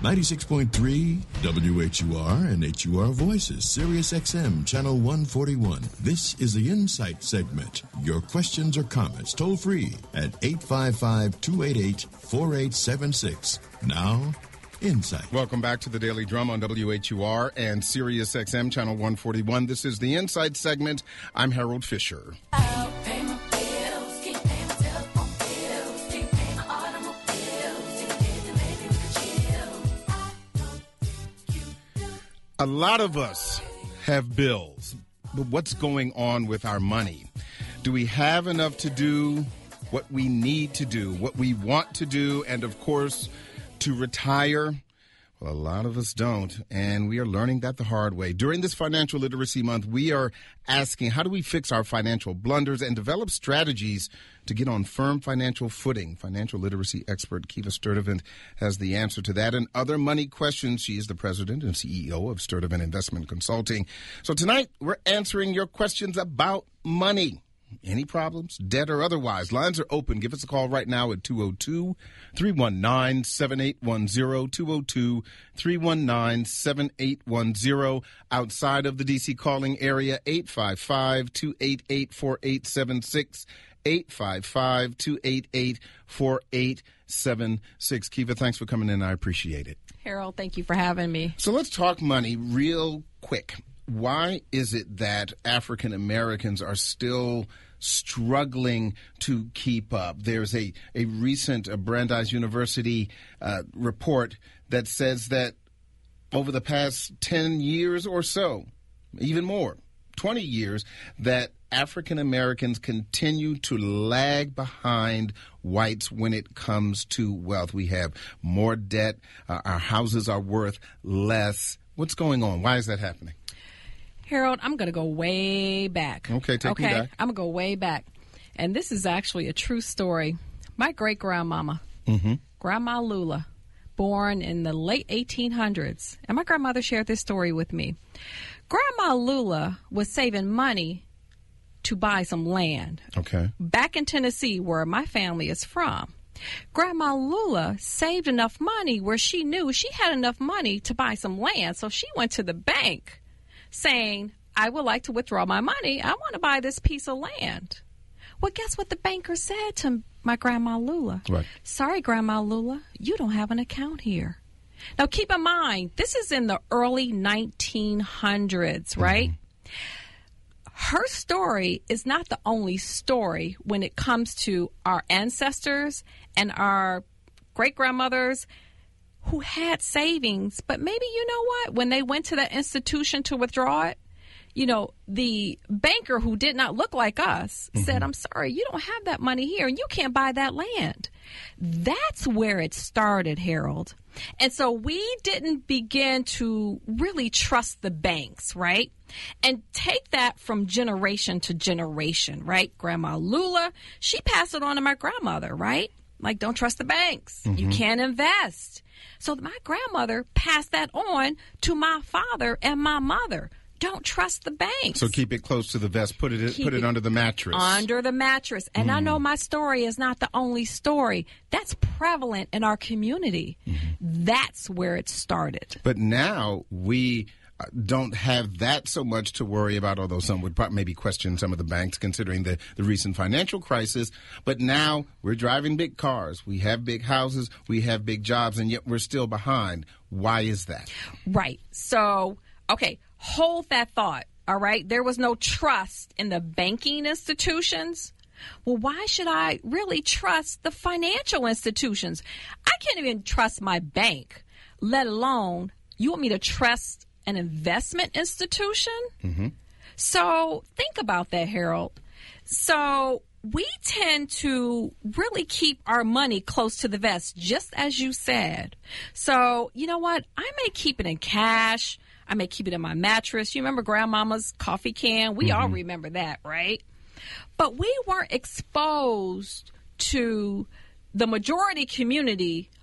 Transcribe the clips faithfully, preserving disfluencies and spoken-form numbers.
ninety-six point three W H U R and H U R Voices, Sirius X M, Channel one forty-one. This is the Insight segment. Your questions or comments toll free at eight five five, two eight eight, four eight seven six. Now, Insight. Welcome back to the Daily Drum on W H U R and Sirius X M, Channel one forty-one. This is the Insight segment. I'm Harold Fisher. A lot of us have bills, but what's going on with our money? Do we have enough to do what we need to do, what we want to do, and of course, to retire? Well, a lot of us don't, and we are learning that the hard way. During this Financial Literacy Month, we are asking, how do we fix our financial blunders and develop strategies to get on firm financial footing? Financial literacy expert Kiva Sturdivant has the answer to that and other money questions. She is the president and C E O of Sturdivant Investment Consulting. So tonight, we're answering your questions about money. Any problems, debt or otherwise? Lines are open. Give us a call right now at two oh two, three one nine, seven eight one zero, two oh two, three one nine, seven eight one zero. Outside of the D C calling area, eight five five, two eight eight, four eight seven six, eight five five, two eight eight, four eight seven six. Kiva, thanks for coming in. I appreciate it. Harold, thank you for having me. So let's talk money real quick. Why is it that African Americans are still struggling to keep up? There's a, a recent uh, Brandeis University uh, report that says that over the past ten years or so, even more, twenty years, that African Americans continue to lag behind whites when it comes to wealth. We have more debt. Uh, our houses are worth less. What's going on? Why is that happening? Harold, I'm going to go way back. Okay, take okay? me back. I'm going to go way back. And this is actually a true story. My great-grandmama, mm-hmm. Grandma Lula, born in the late eighteen hundreds. And my grandmother shared this story with me. Grandma Lula was saving money to buy some land. Okay. Back in Tennessee, where my family is from. Grandma Lula saved enough money where she knew she had enough money to buy some land. So she went to the bank saying, I would like to withdraw my money. I want to buy this piece of land. Well, guess what the banker said to my Grandma Lula? Right. Sorry, Grandma Lula, you don't have an account here. Now, keep in mind, this is in the early nineteen hundreds, right? Mm-hmm. Her story is not the only story when it comes to our ancestors and our great-grandmothers who had savings, but maybe, you know what, when they went to that institution to withdraw it, you know, the banker who did not look like us mm-hmm. said, I'm sorry, you don't have that money here and you can't buy that land. That's where it started, Harold. And so we didn't begin to really trust the banks, right? And take that from generation to generation, right? Grandma Lula, she passed it on to my grandmother, right? Like, don't trust the banks. Mm-hmm. You can't invest. So my grandmother passed that on to my father and my mother. Don't trust the banks. So keep it close to the vest. Put it keep put it, it under the mattress. Under the mattress. And mm. I know my story is not the only story. That's prevalent in our community. Mm-hmm. That's where it started. But now we don't have that so much to worry about, although some would probably maybe question some of the banks considering the, the recent financial crisis. But now we're driving big cars. We have big houses. We have big jobs, and yet we're still behind. Why is that? Right. So, okay, hold that thought, all right? There was no trust in the banking institutions. Well, why should I really trust the financial institutions? I can't even trust my bank, let alone you want me to trust an investment institution? Mm-hmm. So think about that, Harold. So we tend to really keep our money close to the vest, just as you said. So you know what? I may keep it in cash. I may keep it in my mattress. You remember Grandmama's coffee can? We mm-hmm. all remember that, right? But we weren't exposed to the majority community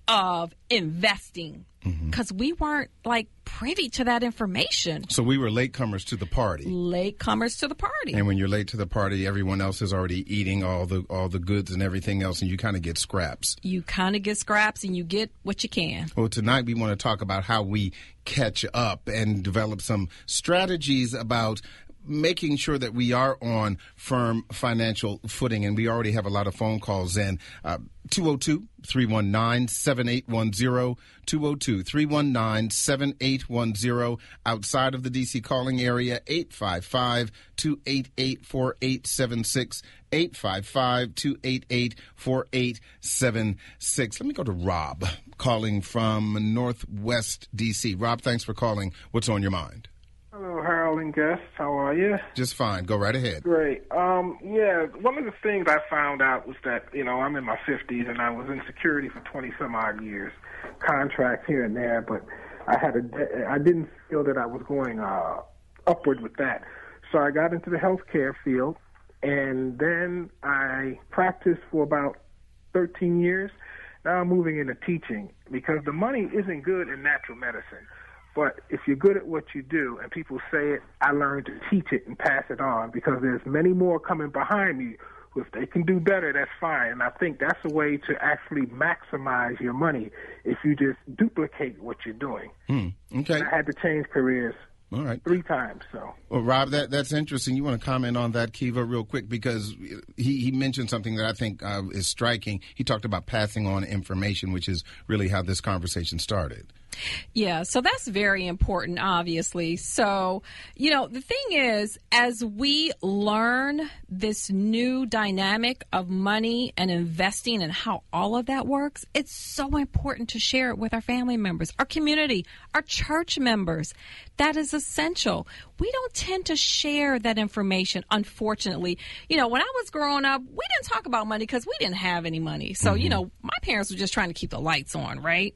of investing because mm-hmm. we weren't like privy to that information. So we were latecomers to the party. Latecomers to the party. And when you're late to the party, everyone else is already eating all the all the goods and everything else, and you kind of get scraps. You kind of get scraps, and you get what you can. Well, tonight we want to talk about how we catch up and develop some strategies about making sure that we are on firm financial footing. And we already have a lot of phone calls in. Uh, two oh two, three one nine, seven eight one zero, two oh two, three one nine, seven eight one zero. Outside of the D C calling area, eight five five, two eight eight, four eight seven six, eight five five, two eight eight, four eight seven six. Let me go to Rob, calling from Northwest D C. Rob, thanks for calling. What's on your mind? Hello, Harold and Gus. How are you? Just fine. Go right ahead. Great. Um, yeah, one of the things I found out was that, you know, I'm in my fifties and I was in security for twenty some odd years, contracts here and there, but I had a, I didn't feel that I was going uh, upward with that. So I got into the healthcare field, and then I practiced for about thirteen years. Now I'm moving into teaching because the money isn't good in natural medicine. But if you're good at what you do and people say it, I learned to teach it and pass it on because there's many more coming behind me. If they can do better, that's fine. And I think that's a way to actually maximize your money if you just duplicate what you're doing. Hmm. Okay. And I had to change careers All right. three times. So, well, Rob, that that's interesting. You want to comment on that, Kiva, real quick, because he, he mentioned something that I think uh, is striking. He talked about passing on information, which is really how this conversation started. Yeah, so that's very important, obviously. So, you know, the thing is, as we learn this new dynamic of money and investing and how all of that works, it's so important to share it with our family members, our community, our church members. That is essential. We don't tend to share that information, unfortunately. You know, when I was growing up, we didn't talk about money because we didn't have any money. So, mm-hmm. you know, my parents were just trying to keep the lights on, right?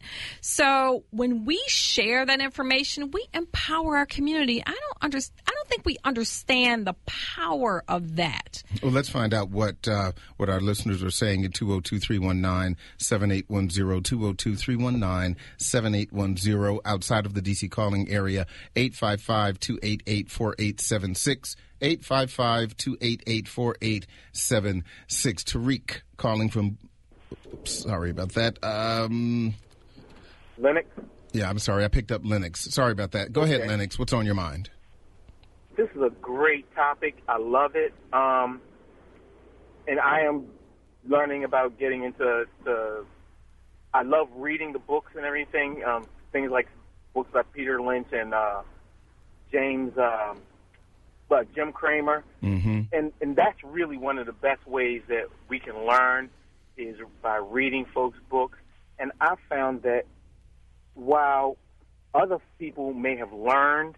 So when we share that information, we empower our community. I don't understand. I don't think we understand the power of that. Well, let's find out what uh, what our listeners are saying at two oh two, three one nine, seven eight one zero, two oh two, three one nine, seven eight one zero. Outside of the D C calling area, eight five five, two eight eight, four eight seven six, eight five five, two eight eight, four eight seven six. Tariq calling from, oops, sorry about that. Um, Lennox? Yeah, I'm sorry. I picked up Lennox. Sorry about that. Go okay. ahead, Lennox. What's on your mind? This is a great topic. I love it. Um, and I am learning about getting into the, I love reading the books and everything, um, things like books by Peter Lynch and uh, James, um, uh, Jim Cramer. Mm-hmm. And, and that's really one of the best ways that we can learn is by reading folks' books. And I found that while other people may have learned,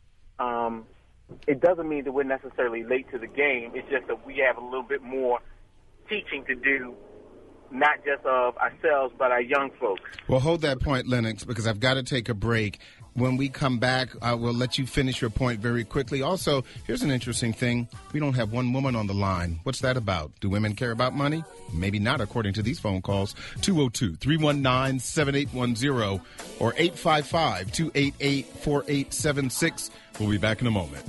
um, it doesn't mean that we're necessarily late to the game. It's just that we have a little bit more teaching to do, not just of ourselves, but our young folks. Well, hold that point, Lennox, because I've got to take a break. When we come back, I will let you finish your point very quickly. Also, here's an interesting thing. We don't have one woman on the line. What's that about? Do women care about money? Maybe not, according to these phone calls. two oh two, three one nine, seven eight one zero or eight five five, two eight eight, four eight seven six. We'll be back in a moment.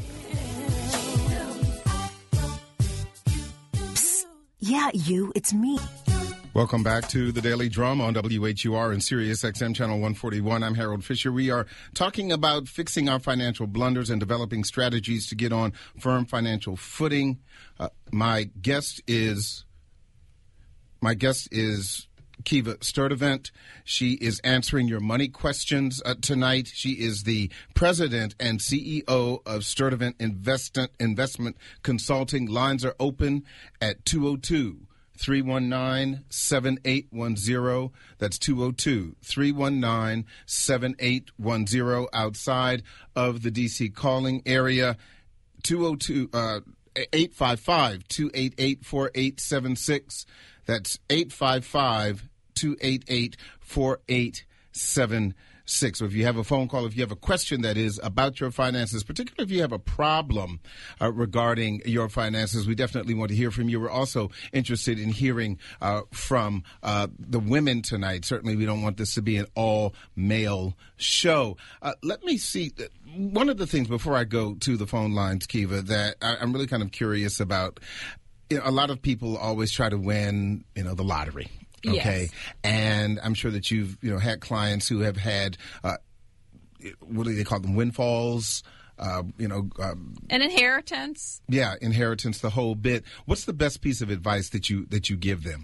Psst. Yeah, you. It's me. Welcome back to the Daily Drum on W H U R and Sirius X M Channel one forty-one. I'm Harold Fisher. We are talking about fixing our financial blunders and developing strategies to get on firm financial footing. Uh, my guest is my guest is Kiva Sturdivant. She is answering your money questions uh, tonight. She is the president and C E O of Sturdivant Investment Investment Consulting. Lines are open at two oh two, three one nine, seven eight one zero. That's two oh two, three one nine, seven eight one zero. Outside of the D C calling area, two oh two, uh, eight five five, two eight eight, four eight seven six. That's eight five five, two eight eight, four eight seven six. So if you have a phone call, if you have a question that is about your finances, particularly if you have a problem uh, regarding your finances, we definitely want to hear from you. We're also interested in hearing uh, from uh, the women tonight. Certainly we don't want this to be an all-male show. Uh, let me see. One of the things before I go to the phone lines, Kiva, that I, I'm really kind of curious about, you know, a lot of people always try to win, you know, the lottery. Okay. Yes. And I'm sure that you've, you know, had clients who have had, uh, what do they call them? Windfalls, uh, you know. Um, An inheritance. Yeah. Inheritance, the whole bit. What's the best piece of advice that you, that you give them?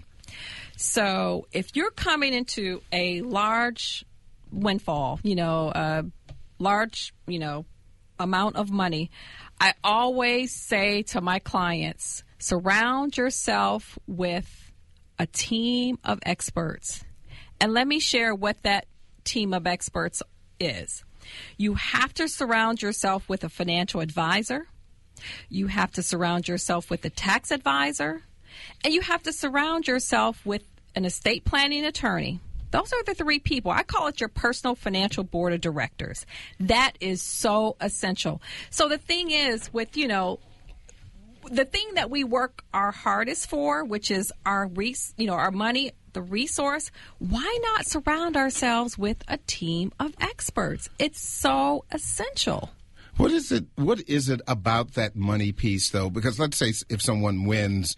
So if you're coming into a large windfall, you know, a large, you know, amount of money, I always say to my clients, surround yourself with a team of experts. And let me share what that team of experts is. You have to surround yourself with a financial advisor. You have to surround yourself with a tax advisor. And you have to surround yourself with an estate planning attorney. Those are the three people. I call it your personal financial board of directors. That is so essential. So the thing is with, you know, the thing that we work our hardest for, which is our, res- you know, our money, the resource, why not surround ourselves with a team of experts? It's so essential. What is it? What is it about that money piece, though? Because let's say if someone wins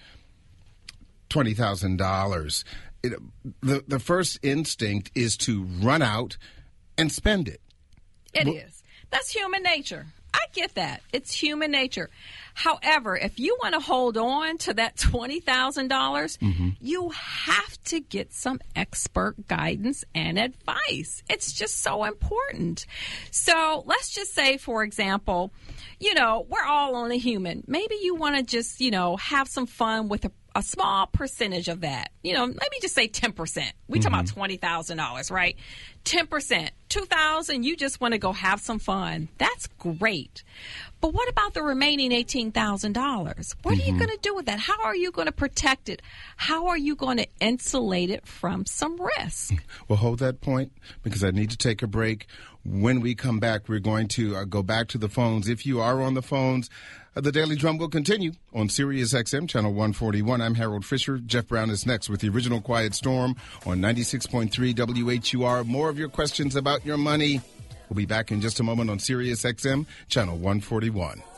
twenty thousand dollars, the the first instinct is to run out and spend it. It well, is. That's human nature. I get that. It's human nature. However, if you want to hold on to that twenty thousand dollars, mm-hmm. you have to get some expert guidance and advice. It's just so important. So let's just say, for example, you know, we're all only human. Maybe you want to just, you know, have some fun with a a small percentage of that. You know, let me just say ten percent. We mm-hmm. talk about twenty thousand dollars, right? ten percent, two thousand dollars, you just want to go have some fun. That's great. But what about the remaining eighteen thousand dollars? What mm-hmm. are you going to do with that? How are you going to protect it? How are you going to insulate it from some risk? Well, hold that point because I need to take a break. When we come back, we're going to uh, go back to the phones. If you are on the phones, uh, the Daily Drum will continue on Sirius X M, Channel one forty-one. I'm Harold Fisher. Jeff Brown is next with the original Quiet Storm on ninety-six point three W H U R. More of your questions about your money. We'll be back in just a moment on Sirius X M, Channel one forty-one.